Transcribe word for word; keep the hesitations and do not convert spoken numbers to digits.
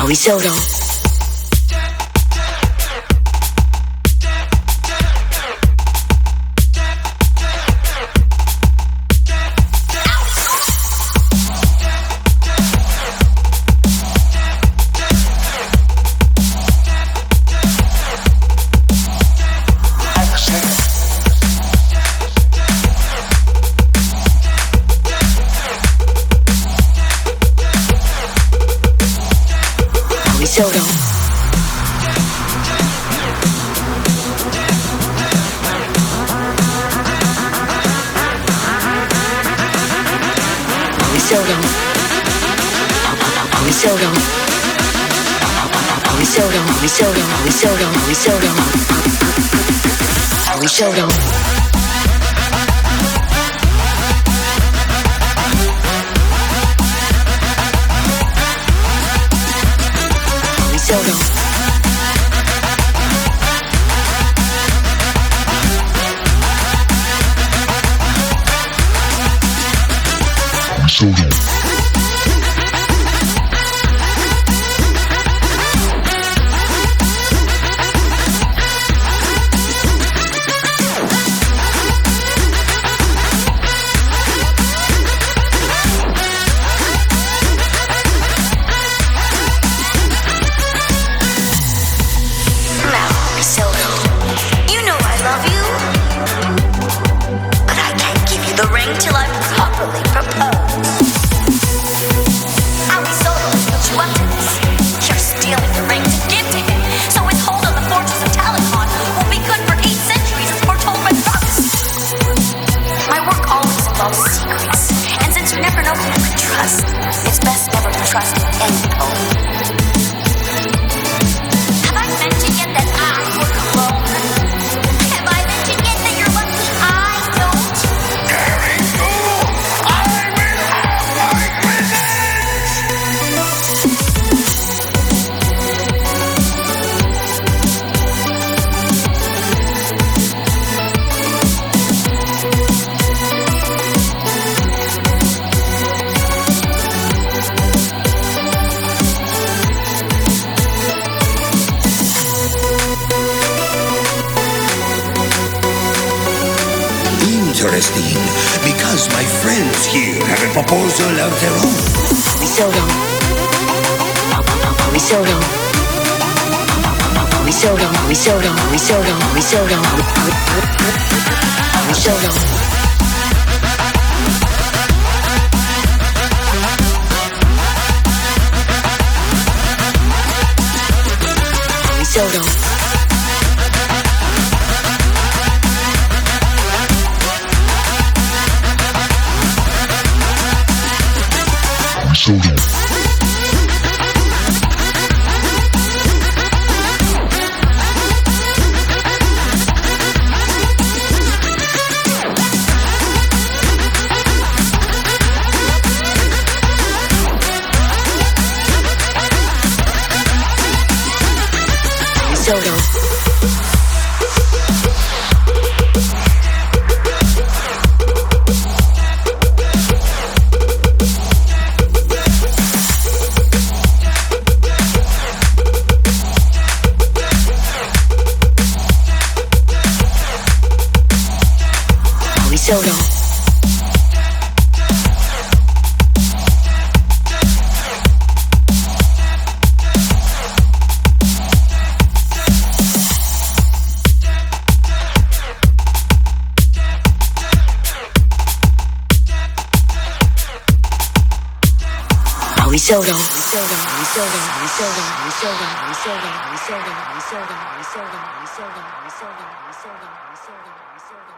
we solo. Solo. We solo. We solo. We solo. We solo. We solo. We solo. We solo. Solo. Solo. Till I properly propose. I'll be solo to put you up to this. You're stealing the ring to give to him, so his hold on the fortress of Talakon will be good for eight centuries as foretold by prophecy. My work always involves secrets, and since you never know who you can trust, it's best never to trust any poem. Have I mentioned yet that I work alone? Have I mentioned yet that you're lucky I don't? Interesting, because my friends here have a proposal of their own. We solo. We solo. We solo. We solo. We solo. We solo. We solo. We solo. Solo. Solo. Solo. We solo. We solo. We solo. We solo. We solo. We solo. We solo. We solo. We solo. We solo. We solo. We solo. We solo. We solo.